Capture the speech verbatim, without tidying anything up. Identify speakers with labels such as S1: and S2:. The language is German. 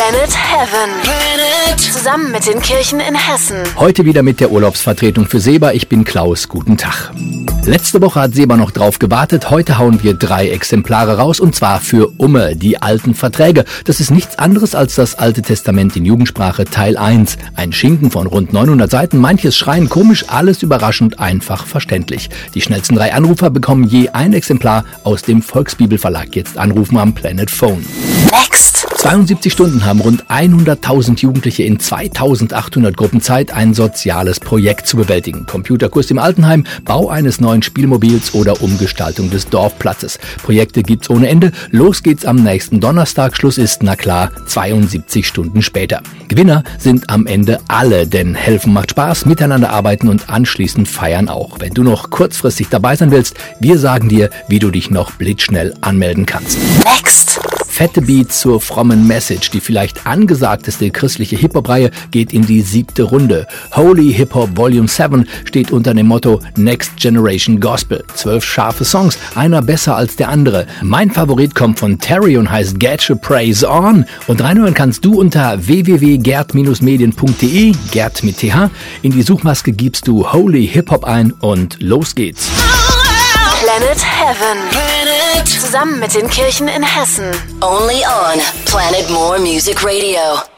S1: Planet Heaven. Planet. Zusammen mit den Kirchen in Hessen.
S2: Heute wieder mit der Urlaubsvertretung für Seba. Ich bin Klaus. Guten Tag. Letzte Woche hat Seba noch drauf gewartet. Heute hauen wir drei Exemplare raus und zwar für Umme, die alten Verträge. Das ist nichts anderes als das Alte Testament in Jugendsprache Teil eins. Ein Schinken von rund neunhundert Seiten, manches schreien komisch, alles überraschend einfach verständlich. Die schnellsten drei Anrufer bekommen je ein Exemplar aus dem Volksbibelverlag. Jetzt anrufen am Planet Phone.
S1: Next.
S2: zweiundsiebzig Stunden haben rund hunderttausend Jugendliche in zweitausendachthundert Gruppen Zeit, ein soziales Projekt zu bewältigen. Computerkurs im Altenheim, Bau eines neuen Spielmobils oder Umgestaltung des Dorfplatzes. Projekte gibt's ohne Ende. Los geht's am nächsten Donnerstag. Schluss ist, na klar, zweiundsiebzig Stunden später. Gewinner sind am Ende alle, denn helfen macht Spaß, miteinander arbeiten und anschließend feiern auch. Wenn du noch kurzfristig dabei sein willst, wir sagen dir, wie du dich noch blitzschnell anmelden kannst.
S1: Next.
S2: Fette Beats zur frommen Message. Die vielleicht angesagteste christliche Hip-Hop-Reihe geht in die siebte Runde. Holy Hip-Hop Volume sieben steht unter dem Motto Next Generation Gospel. Zwölf scharfe Songs, einer besser als der andere. Mein Favorit kommt von Terry und heißt Get Your Praise On. Und reinhören kannst du unter w w w punkt gerd medien punkt d e, Gerd mit T H. In die Suchmaske gibst du Holy Hip-Hop ein und los geht's.
S1: Planet Heaven. Planet. Zusammen mit den Kirchen in Hessen. Only on Planet More Music Radio.